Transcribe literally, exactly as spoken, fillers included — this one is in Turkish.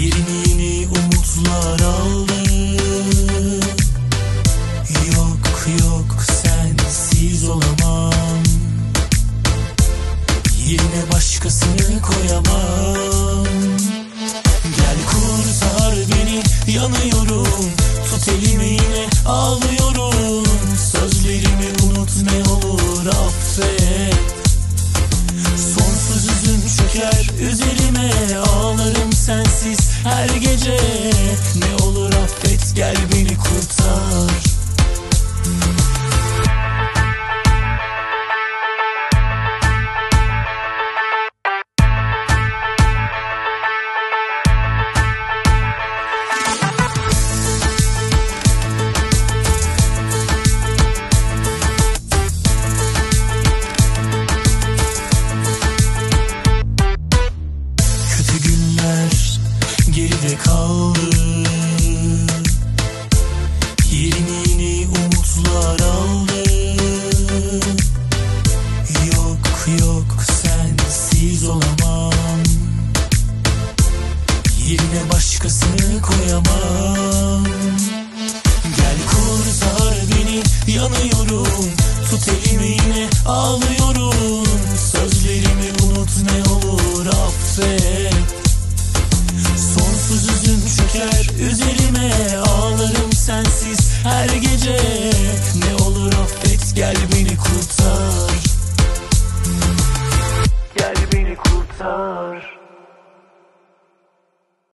Yerini yeni umutlar aldı. Yok yok sensiz olamam, yerine başkasını koyamam. Gel kurtar beni, yanıyorum, tut elimi yine ağlıyorum. Sözlerimi unut, ne olur affet. Sonsuz üzüm çöker üzerime, ağlarım sensiz her gece. Ne olur affet, gel beni kurtar. Geride kaldı. Yerini yeni umutlar aldı. Yok yok sensiz olamam, yerine başkasını koyamam. Gel kurtar beni, yanıyorum, tut elimi yine ağlıyorum. Sözlerimi unut, ne olur affet. Sonsuz üzüm çöker üzerime, ağlarım sensiz her gece. Ne olur affet, gel beni kurtar. Gel beni kurtar.